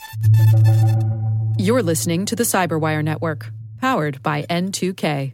You're listening to the Cyberwire Network, powered by N2K.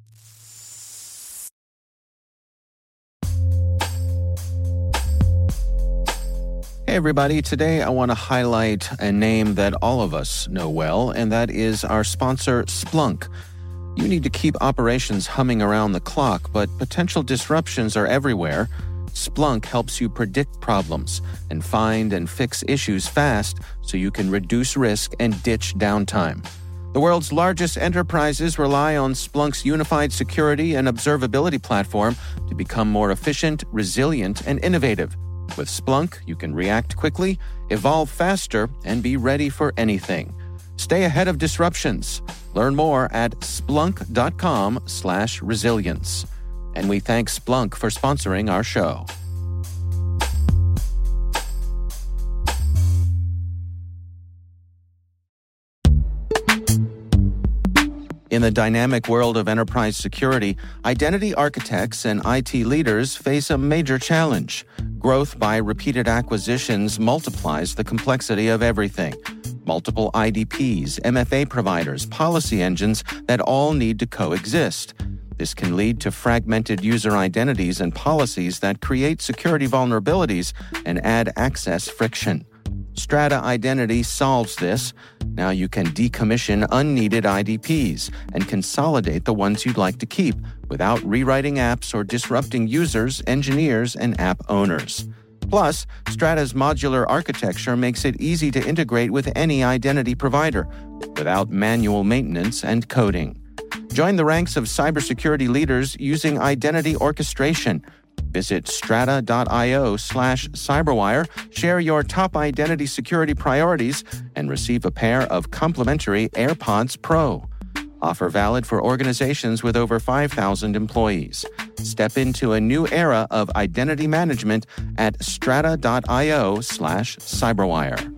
Hey everybody, today I want to highlight a name that all of us know well, and that is our sponsor, Splunk. You need to keep operations humming around the clock, but potential disruptions are everywhere. Splunk helps you predict problems and find and fix issues fast so you can reduce risk and ditch downtime. The world's largest enterprises rely on Splunk's unified security and observability platform to become more efficient, resilient, and innovative. With Splunk, you can react quickly, evolve faster, and be ready for anything. Stay ahead of disruptions. Learn more at splunk.com/resilience. And we thank Splunk for sponsoring our show. In the dynamic world of enterprise security, identity architects and IT leaders face a major challenge. Growth by repeated acquisitions multiplies the complexity of everything. Multiple IDPs, MFA providers, policy engines that all need to coexist. This can lead to fragmented user identities and policies that create security vulnerabilities and add access friction. Strata Identity solves this. Now you can decommission unneeded IDPs and consolidate the ones you'd like to keep without rewriting apps or disrupting users, engineers, and app owners. Plus, Strata's modular architecture makes it easy to integrate with any identity provider without manual maintenance and coding. Join the ranks of cybersecurity leaders using identity orchestration. Visit strata.io/cyberwire, share your top identity security priorities, and receive a pair of complimentary AirPods Pro. Offer valid for organizations with over 5,000 employees. Step into a new era of identity management at strata.io/cyberwire.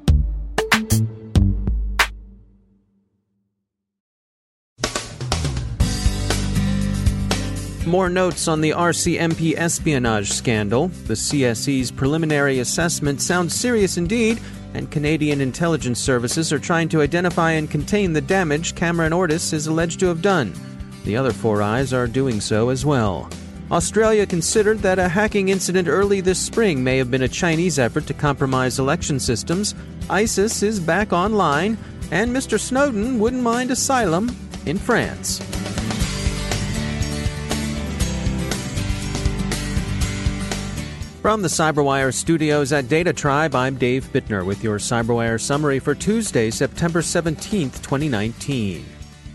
More notes on the RCMP espionage scandal. The CSE's preliminary assessment sounds serious indeed, and Canadian intelligence services are trying to identify and contain the damage Cameron Ortis is alleged to have done. The other Four Eyes are doing so as well. Australia considered that a hacking incident early this spring may have been a Chinese effort to compromise election systems. ISIS is back online, and Mr. Snowden wouldn't mind asylum in France. From the Cyberwire studios at Data Tribe, I'm Dave Bittner with your Cyberwire summary for Tuesday, September 17th, 2019.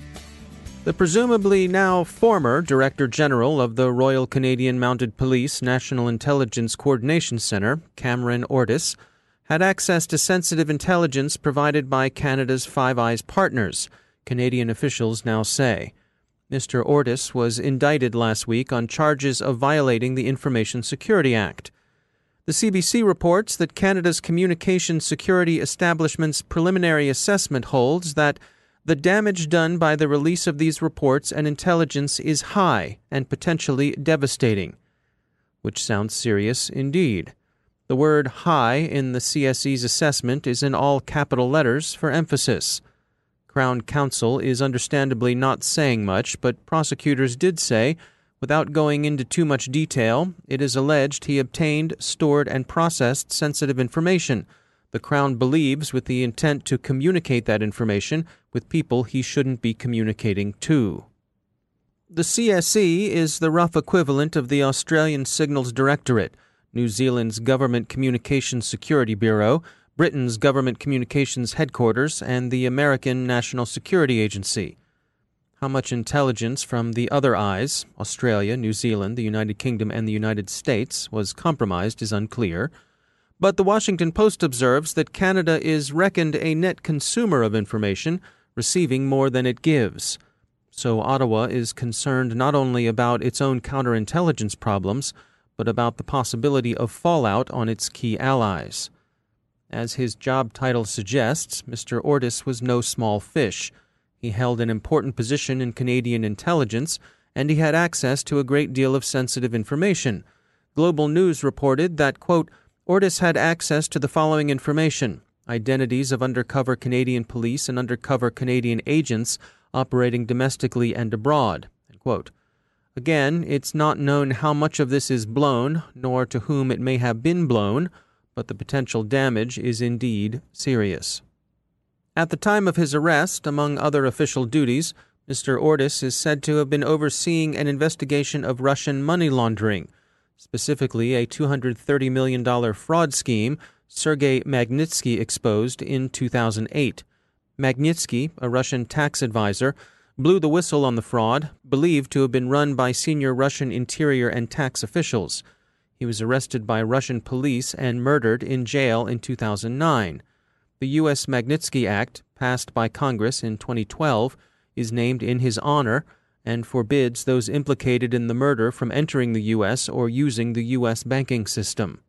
The presumably now former Director General of the Royal Canadian Mounted Police National Intelligence Coordination Centre, Cameron Ortis, had access to sensitive intelligence provided by Canada's Five Eyes partners, Canadian officials now say. Mr. Ortis was indicted last week on charges of violating the Information Security Act. The CBC reports that Canada's Communication Security Establishment's preliminary assessment holds that the damage done by the release of these reports and intelligence is high and potentially devastating. Which sounds serious indeed. The word high in the CSE's assessment is in all capital letters for emphasis. Crown Counsel is understandably not saying much, but prosecutors did say, without going into too much detail, it is alleged he obtained, stored, and processed sensitive information. The Crown believes with the intent to communicate that information with people he shouldn't be communicating to. The CSE is the rough equivalent of the Australian Signals Directorate, New Zealand's Government Communications Security Bureau, Britain's Government Communications Headquarters, and the American National Security Agency. How much intelligence from the other eyes, Australia, New Zealand, the United Kingdom, and the United States, was compromised is unclear. But the Washington Post observes that Canada is reckoned a net consumer of information, receiving more than it gives. So Ottawa is concerned not only about its own counterintelligence problems, but about the possibility of fallout on its key allies. As his job title suggests, Mr. Ortis was no small fish. He held an important position in Canadian intelligence, and he had access to a great deal of sensitive information. Global News reported that, quote, Ortis had access to the following information: identities of undercover Canadian police and undercover Canadian agents operating domestically and abroad. End quote. Again, it's not known how much of this is blown, nor to whom it may have been blown, but the potential damage is indeed serious. At the time of his arrest, among other official duties, Mr. Ortis is said to have been overseeing an investigation of Russian money laundering, specifically a $230 million fraud scheme Sergei Magnitsky exposed in 2008. Magnitsky, a Russian tax advisor, blew the whistle on the fraud, believed to have been run by senior Russian interior and tax officials. He was arrested by Russian police and murdered in jail in 2009. The U.S. Magnitsky Act, passed by Congress in 2012, is named in his honor and forbids those implicated in the murder from entering the U.S. or using the U.S. banking system.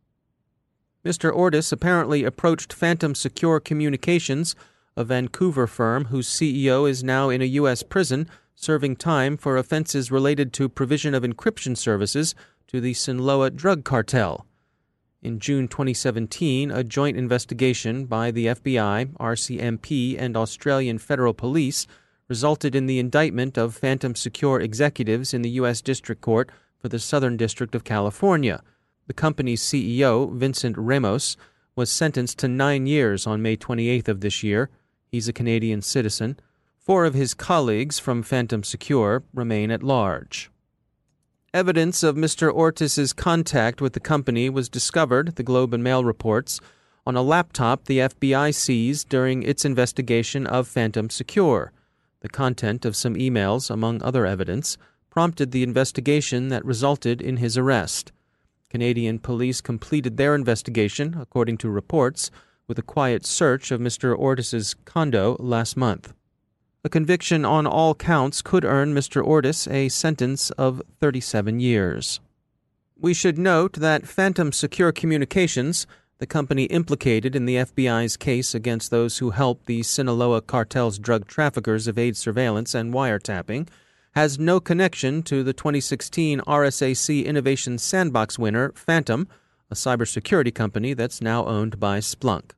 Mr. Ortis apparently approached Phantom Secure Communications, a Vancouver firm whose CEO is now in a U.S. prison serving time for offenses related to provision of encryption services to the Sinaloa drug cartel. In June 2017, a joint investigation by the FBI, RCMP, and Australian Federal Police resulted in the indictment of Phantom Secure executives in the U.S. District Court for the Southern District of California. The company's CEO, Vincent Ramos, was sentenced to 9 years on May 28th of this year. He's a Canadian citizen. 4 of his colleagues from Phantom Secure remain at large. Evidence of Mr. Ortis's contact with the company was discovered, the Globe and Mail reports, on a laptop the FBI seized during its investigation of Phantom Secure. The content of some emails, among other evidence, prompted the investigation that resulted in his arrest. Canadian police completed their investigation, according to reports, with a quiet search of Mr. Ortis's condo last month. A conviction on all counts could earn Mr. Ortis a sentence of 37 years. We should note that Phantom Secure Communications, the company implicated in the FBI's case against those who helped the Sinaloa cartel's drug traffickers evade surveillance and wiretapping, has no connection to the 2016 RSAC Innovation Sandbox winner, Phantom, a cybersecurity company that's now owned by Splunk.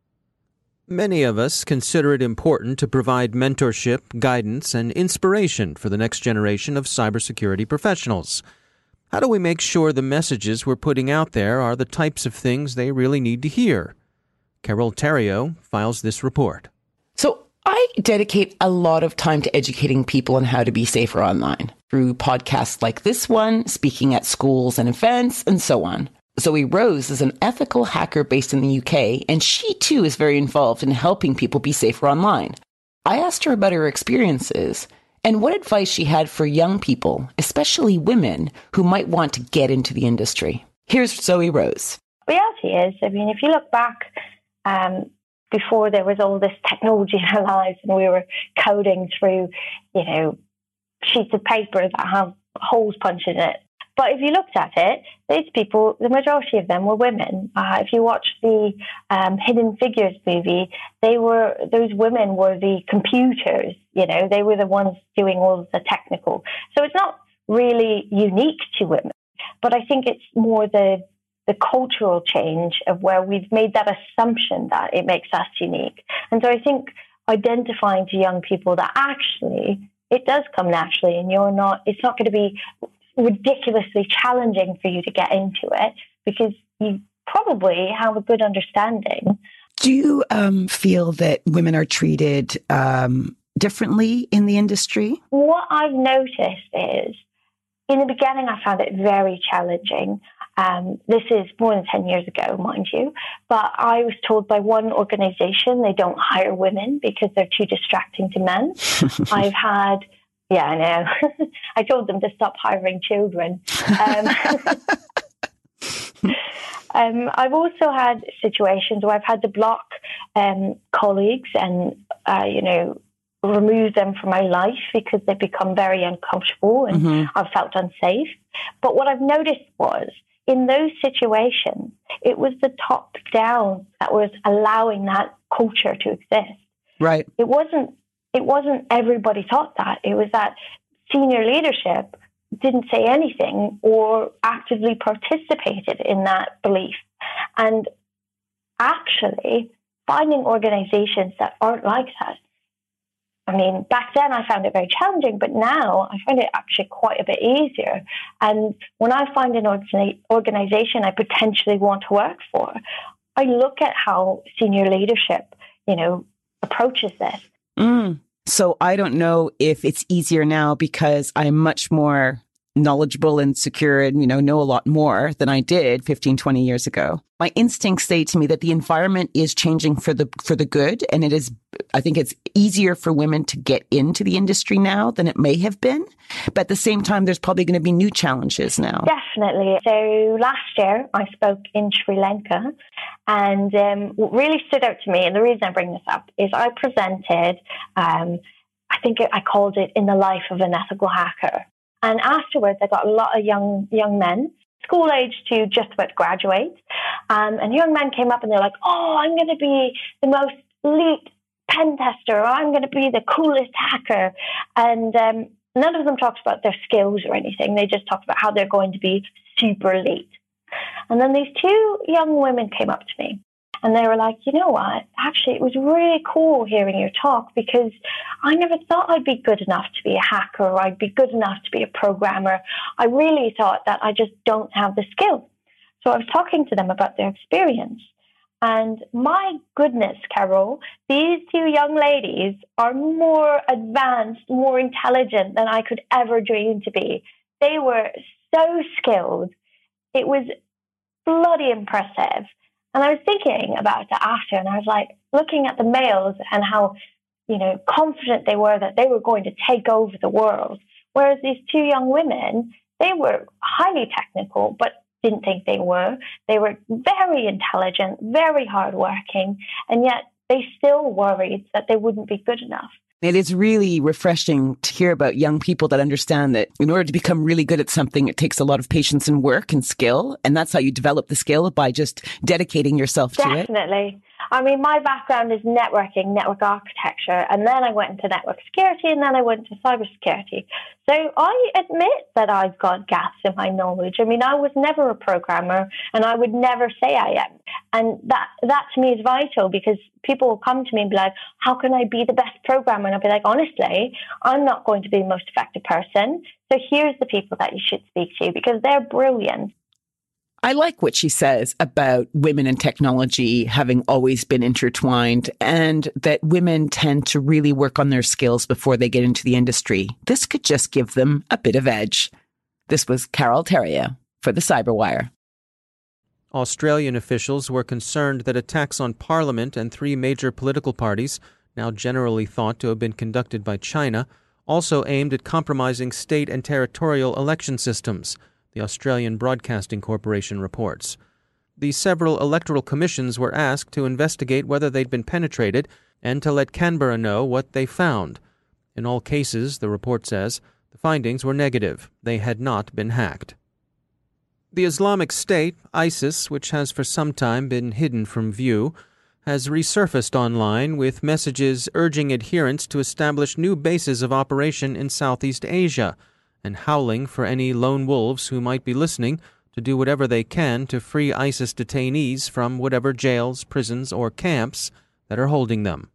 Many of us consider it important to provide mentorship, guidance, and inspiration for the next generation of cybersecurity professionals. How do we make sure the messages we're putting out there are the types of things they really need to hear? Carol Theriault files this report. So I dedicate a lot of time to educating people on how to be safer online through podcasts like this one, speaking at schools and events, and so on. Zoe Rose is an ethical hacker based in the UK, and she too is very involved in helping people be safer online. I asked her about her experiences and what advice she had for young people, especially women, who might want to get into the industry. Here's Zoe Rose. The reality is, if you look back before there was all this technology in our lives and we were coding through, sheets of paper that have holes punched in it. But if you looked at it, these people, the majority of them were women. If you watch the Hidden Figures movie, those women were the computers. They were the ones doing all of the technical. So it's not really unique to women, but I think it's more the cultural change of where we've made that assumption that it makes us unique. And so I think identifying to young people that actually it does come naturally, and it's not going to be ridiculously challenging for you to get into it because you probably have a good understanding. Do you feel that women are treated differently in the industry? What I've noticed is, in the beginning, I found it very challenging. This is more than 10 years ago, mind you, but I was told by one organization they don't hire women because they're too distracting to men. Yeah, I know. I told them to stop hiring children. I've also had situations where I've had to block colleagues and, remove them from my life because they've become very uncomfortable and I've felt unsafe. But what I've noticed was, in those situations, it was the top down that was allowing that culture to exist. Right. It wasn't everybody thought that. It was that senior leadership didn't say anything or actively participated in that belief. And actually, finding organizations that aren't like that. I mean, back then I found it very challenging, but now I find it actually quite a bit easier. And when I find an organization I potentially want to work for, I look at how senior leadership, approaches this. So I don't know if it's easier now because I'm much more knowledgeable and secure and, know a lot more than I did 15, 20 years ago. My instincts say to me that the environment is changing for the good. And I think it's easier for women to get into the industry now than it may have been. But at the same time, there's probably going to be new challenges now. Definitely. So last year I spoke in Sri Lanka, and what really stood out to me, and the reason I bring this up, is I presented, I think I called it In the Life of an Ethical Hacker. And afterwards, I got a lot of young men, school age to just about to graduate. And young men came up and they're like, oh, I'm going to be the most elite pen tester, or I'm going to be the coolest hacker. And none of them talked about their skills or anything. They just talked about how they're going to be super elite. And then these two young women came up to me. And they were like, you know what? Actually, it was really cool hearing your talk because I never thought I'd be good enough to be a hacker or I'd be good enough to be a programmer. I really thought that I just don't have the skill. So I was talking to them about their experience. And my goodness, Carol, these two young ladies are more advanced, more intelligent than I could ever dream to be. They were so skilled. It was bloody impressive. And I was thinking about it after, and I was like looking at the males and how, confident they were that they were going to take over the world. Whereas these two young women, they were highly technical, but didn't think they were. They were very intelligent, very hardworking, and yet they still worried that they wouldn't be good enough. It is really refreshing to hear about young people that understand that in order to become really good at something, it takes a lot of patience and work and skill. And that's how you develop the skill, by just dedicating yourself to it. Definitely. I mean, my background is networking, network architecture, and then I went into network security, and then I went to cybersecurity. So I admit that I've got gaps in my knowledge. I mean, I was never a programmer, and I would never say I am. And that to me is vital, because people will come to me and be like, how can I be the best programmer? And I'll be like, honestly, I'm not going to be the most effective person. So here's the people that you should speak to, because they're brilliant. I like what she says about women and technology having always been intertwined, and that women tend to really work on their skills before they get into the industry. This could just give them a bit of edge. This was Carol Theriault for the Cyberwire. Australian officials were concerned that attacks on Parliament and three major political parties, now generally thought to have been conducted by China, also aimed at compromising state and territorial election systems, the Australian Broadcasting Corporation reports. The several electoral commissions were asked to investigate whether they'd been penetrated and to let Canberra know what they found. In all cases, the report says, the findings were negative. They had not been hacked. The Islamic State, ISIS, which has for some time been hidden from view, has resurfaced online with messages urging adherents to establish new bases of operation in Southeast Asia, and howling for any lone wolves who might be listening to do whatever they can to free ISIS detainees from whatever jails, prisons, or camps that are holding them.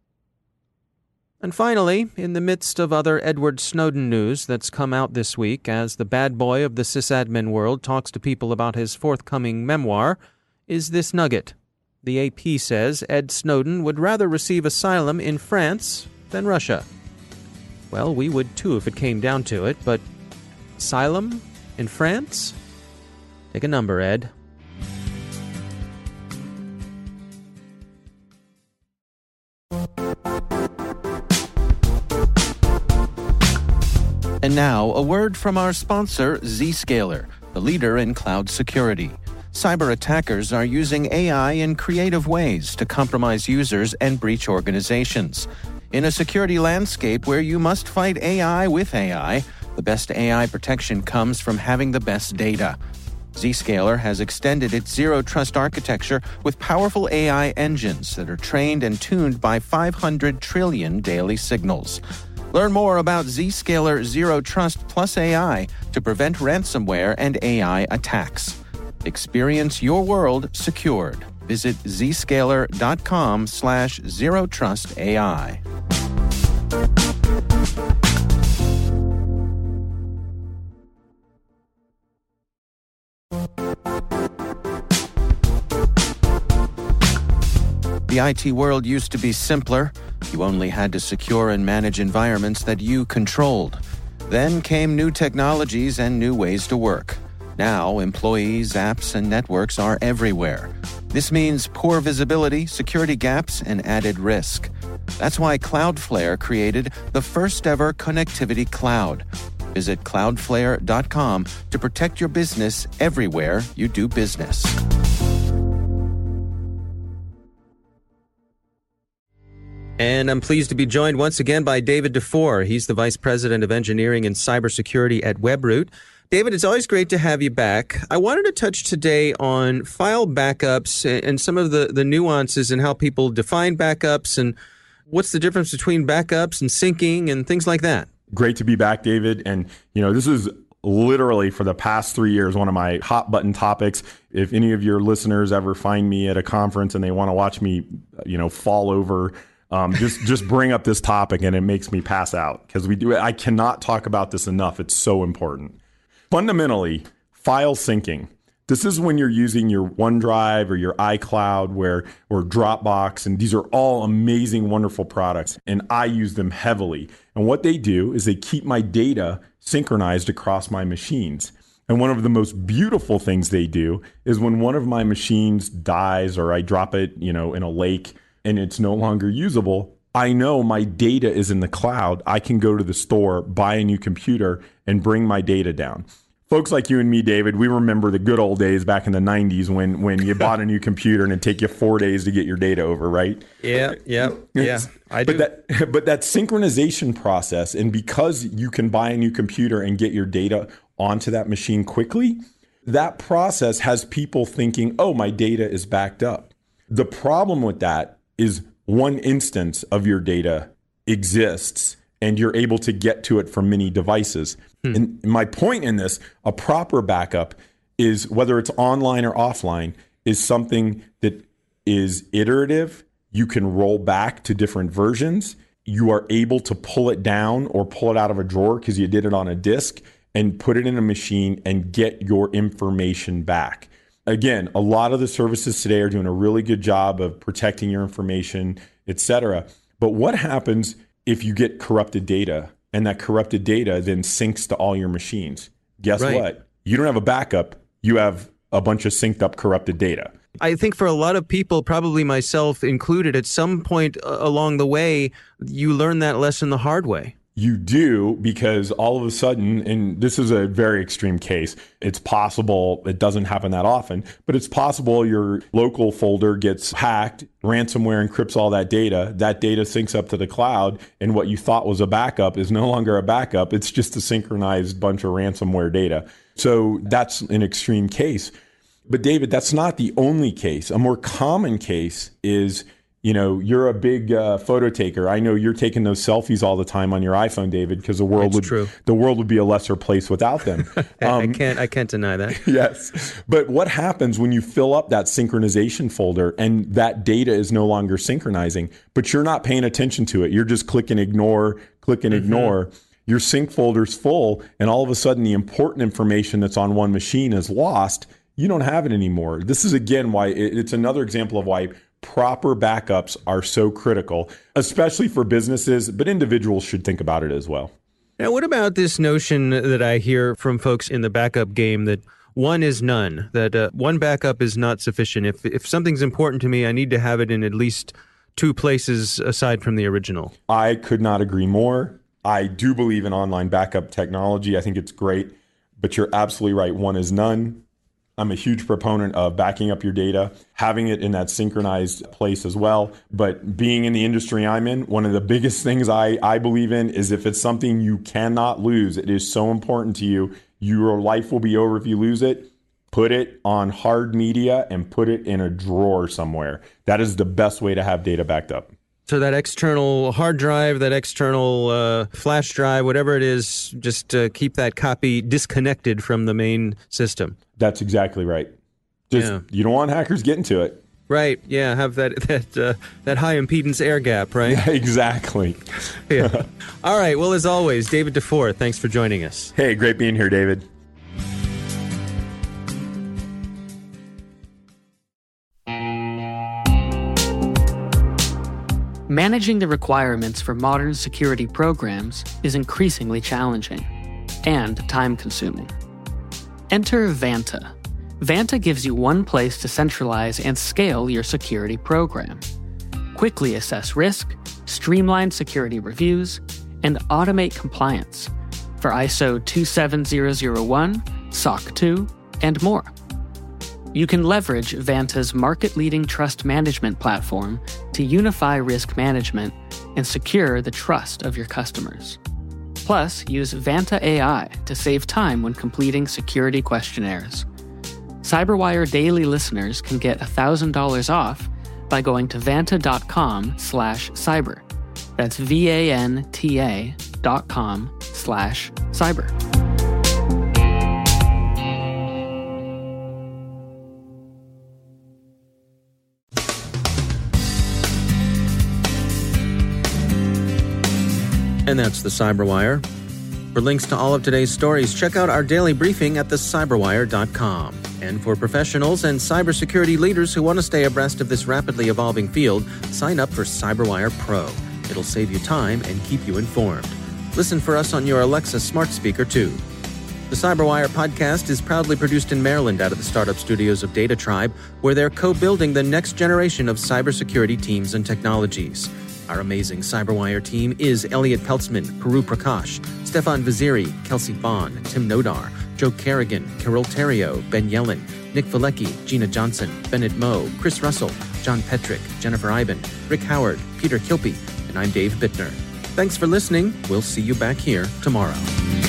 And finally, in the midst of other Edward Snowden news that's come out this week as the bad boy of the sysadmin world talks to people about his forthcoming memoir, is this nugget. The AP says Ed Snowden would rather receive asylum in France than Russia. Well, we would too if it came down to it, but asylum in France? Take a number, Ed. And now, a word from our sponsor, Zscaler, the leader in cloud security. Cyber attackers are using AI in creative ways to compromise users and breach organizations. In a security landscape where you must fight AI with AI, the best AI protection comes from having the best data. Zscaler has extended its zero-trust architecture with powerful AI engines that are trained and tuned by 500 trillion daily signals. Learn more about Zscaler Zero Trust Plus AI to prevent ransomware and AI attacks. Experience your world secured. Visit zscaler.com/zerotrustai. The IT world used to be simpler. You only had to secure and manage environments that you controlled. Then came new technologies and new ways to work. Now, employees, apps, and networks are everywhere. This means poor visibility, security gaps, and added risk. That's why Cloudflare created the first-ever connectivity cloud. Visit cloudflare.com to protect your business everywhere you do business. And I'm pleased to be joined once again by David Dufour. He's the Vice President of Engineering and Cybersecurity at Webroot. David, it's always great to have you back. I wanted to touch today on file backups and some of the nuances in how people define backups and what's the difference between backups and syncing and things like that. Great to be back, David. And, this is literally for the past 3 years, one of my hot button topics. If any of your listeners ever find me at a conference and they want to watch me, fall over, just bring up this topic and it makes me pass out because I cannot talk about this enough. It's so important. Fundamentally, file syncing. This is when you're using your OneDrive or your iCloud or Dropbox, and these are all amazing, wonderful products, and I use them heavily. And what they do is they keep my data synchronized across my machines. And one of the most beautiful things they do is when one of my machines dies or I drop it, in a lake and it's no longer usable, I know my data is in the cloud. I can go to the store, buy a new computer, and bring my data down. Folks like you and me, David, we remember the good old days back in the 90s when you bought a new computer and it'd take you 4 days to get your data over, right? Yeah, I do. But that synchronization process, and because you can buy a new computer and get your data onto that machine quickly, that process has people thinking, oh, my data is backed up. The problem with that is one instance of your data exists and you're able to get to it from many devices. And my point in this, a proper backup is, whether it's online or offline, is something that is iterative. You can roll back to different versions. You are able to pull it down or pull it out of a drawer because you did it on a disk and put it in a machine and get your information back. Again, a lot of the services today are doing a really good job of protecting your information, et cetera. But what happens if you get corrupted data and that corrupted data then syncs to all your machines? Guess what? You don't have a backup. You have a bunch of synced up corrupted data. I think for a lot of people, probably myself included, at some point along the way, you learn that lesson the hard way. You do, because all of a sudden, and this is a very extreme case, it's possible, it doesn't happen that often, but it's possible your local folder gets hacked, ransomware encrypts all that data syncs up to the cloud, and what you thought was a backup is no longer a backup, it's just a synchronized bunch of ransomware data. So that's an extreme case. But David, that's not the only case. A more common case is, you're a big photo taker. I know you're taking those selfies all the time on your iPhone, David, because the world would be a lesser place without them. I can't deny that. Yes. But what happens when you fill up that synchronization folder and that data is no longer synchronizing, but you're not paying attention to it? You're just click and ignore. Your sync folder's full, and all of a sudden the important information that's on one machine is lost. You don't have it anymore. This is, again, why it's another example of why proper backups are so critical, especially for businesses, but individuals should think about it as well. Now, what about this notion that I hear from folks in the backup game that one is none, that one backup is not sufficient? If something's important to me, I need to have it in at least two places aside from the original. I could not agree more. I do believe in online backup technology. I think it's great, but you're absolutely right. One is none. I'm a huge proponent of backing up your data, having it in that synchronized place as well. But being in the industry I'm in, one of the biggest things I believe in is, if it's something you cannot lose, it is so important to you, your life will be over if you lose it, put it on hard media and put it in a drawer somewhere. That is the best way to have data backed up. So that external hard drive, that external flash drive, whatever it is, just keep that copy disconnected from the main system. That's exactly right. You don't want hackers getting to it. Right. Yeah. Have that high impedance air gap, right? Yeah, exactly. Yeah. All right. Well, as always, David Dufour, thanks for joining us. Hey, great being here, David. Managing the requirements for modern security programs is increasingly challenging and time-consuming. Enter Vanta. Vanta gives you one place to centralize and scale your security program. Quickly assess risk, streamline security reviews, and automate compliance for ISO 27001, SOC 2, and more. You can leverage Vanta's market-leading trust management platform to unify risk management and secure the trust of your customers. Plus, use Vanta AI to save time when completing security questionnaires. CyberWire Daily listeners can get $1,000 off by going to vanta.com/cyber. That's VANTA.com/cyber. And that's the Cyberwire. For links to all of today's stories, check out our daily briefing at thecyberwire.com. And for professionals and cybersecurity leaders who want to stay abreast of this rapidly evolving field, sign up for CyberWire Pro. It'll save you time and keep you informed. Listen for us on your Alexa smart speaker, too. The Cyberwire podcast is proudly produced in Maryland out of the startup studios of Data Tribe, where they're co-building the next generation of cybersecurity teams and technologies. Our amazing Cyberwire team is Elliot Peltzman, Puru Prakash, Stefan Vaziri, Kelsey Bond, Tim Nodar, Joe Kerrigan, Carol Terrio, Ben Yellen, Nick Valecki, Gina Johnson, Bennett Moe, Chris Russell, John Petrick, Jennifer Iben, Rick Howard, Peter Kilpie, and I'm Dave Bittner. Thanks for listening. We'll see you back here tomorrow.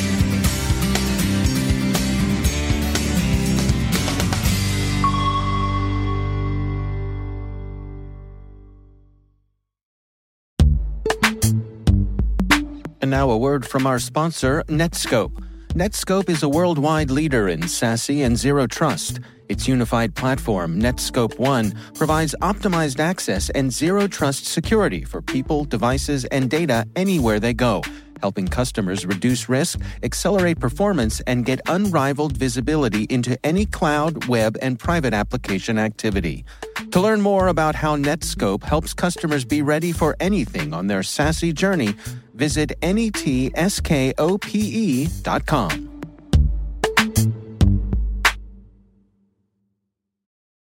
And now a word from our sponsor, Netskope. Netskope is a worldwide leader in SASE and Zero Trust. Its unified platform, Netskope One, provides optimized access and Zero Trust security for people, devices, and data anywhere they go, helping customers reduce risk, accelerate performance, and get unrivaled visibility into any cloud, web, and private application activity. To learn more about how Netskope helps customers be ready for anything on their SASE journey, visit netskope.com.